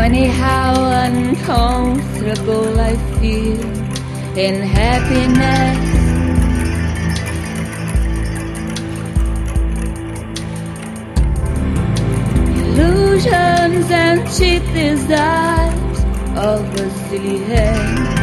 Funny how uncomfortable I feel in happiness. Illusions and cheap desires of a silly head.